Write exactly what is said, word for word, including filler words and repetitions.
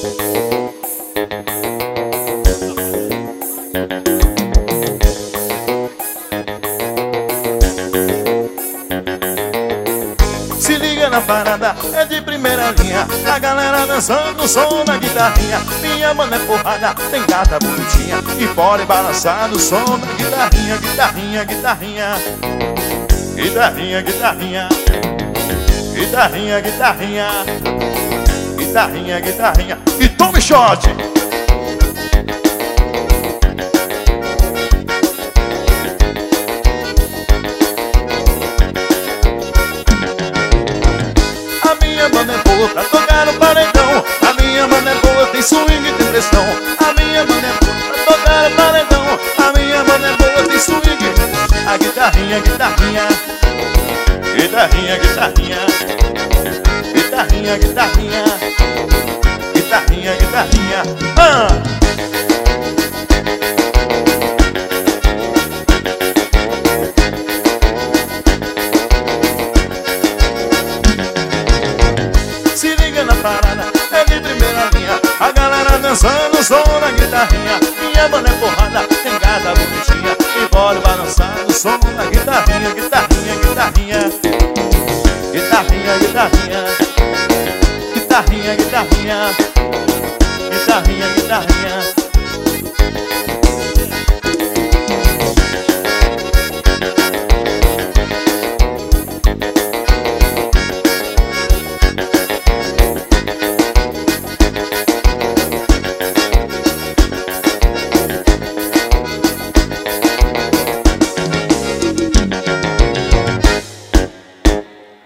Se liga na parada, é de primeira linha. A galera dançando o som da guitarrinha. Minha mano é porrada, tem gata bonitinha e pode balançar no som da guitarrinha. Guitarrinha, guitarrinha. Guitarrinha, guitarrinha. Guitarrinha, guitarrinha. Guitarrinha, guitarrinha. E tome shot! A minha mana é boa pra tocar no paredão. A minha mana é boa, tem swing e tem pressão. A minha mana é boa pra tocar no paredão. A minha mana é boa, tem swing. A guitarrinha, guitarrinha. Guitarrinha, guitarrinha. Guitarrinha, guitarrinha. Guitarrinha, guitarrinha. Ah! Se liga na parada, é de primeira linha. A galera dançando o som da guitarrinha. Minha mana é porrada, tem gata bonitinha e pode balançar no som da guitarrinha. Guitarrinha, guitarrinha. Guitarrinha, guitarrinha. Guitarrinha, guitarrinha. Guitarrinha, guitarrinha.